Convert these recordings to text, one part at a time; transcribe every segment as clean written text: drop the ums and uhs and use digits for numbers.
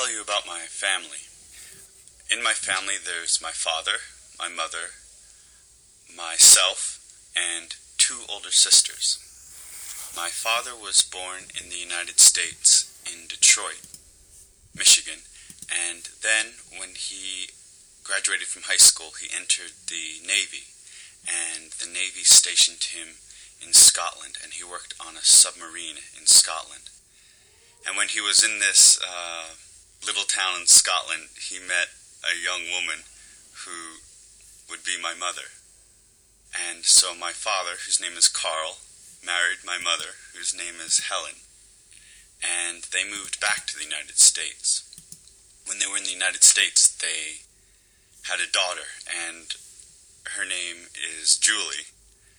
tell you about my family. In my family, there's my father, my mother, myself, and two older sisters. My father was born in the United States in Detroit, Michigan, and then when he graduated from high school, he entered the Navy, and the Navy stationed him in Scotland, and he worked on a submarine in Scotland. And when he was in this little town in Scotland, he met a young woman who would be my mother. And so my father, whose name is Carl, married my mother, whose name is Helen. And they moved back to the United States. When they were in the United States, they had a daughter, and her name is Julie.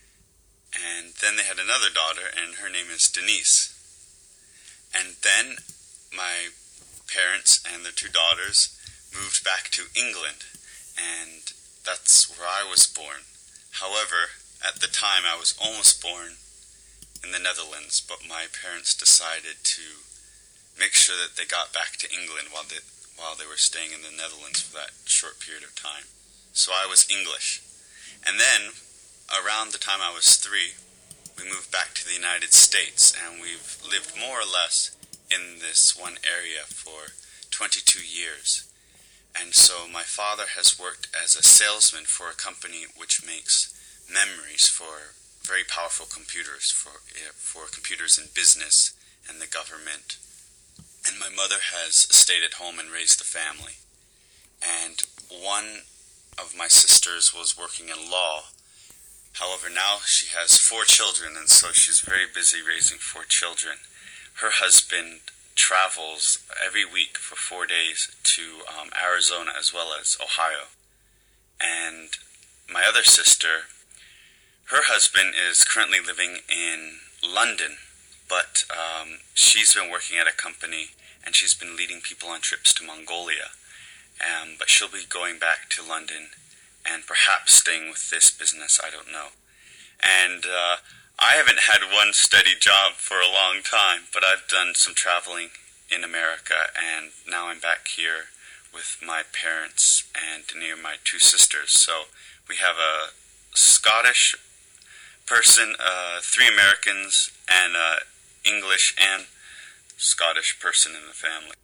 And then they had another daughter, and her name is Denise. And then my parents and their two daughters moved back to England, and that's where I was born. However, at the time I was almost born in the Netherlands, but my parents decided to make sure that they got back to England while they were staying in the Netherlands for that short period of time. So I was English. And then, around the time I was 3, we moved back to the United States, and we've lived more or less in this one area for 22 years. And so my father has worked as a salesman for a company which makes memories for very powerful computers, for computers in business and the government. And my mother has stayed at home and raised the family. And one of my sisters was working in law. However, now she has 4 children, and so she's very busy raising 4 children. Her husband travels every week for 4 days to Arizona as well as Ohio. And my other sister, her husband is currently living in London, but she's been working at a company, and she's been leading people on trips to Mongolia. But she'll be going back to London and perhaps staying with this business, I don't know. And I haven't had one steady job for a long time, but I've done some traveling in America, and now I'm back here with my parents and near my 2 sisters. So we have a Scottish person, 3 Americans, and an English and Scottish person in the family.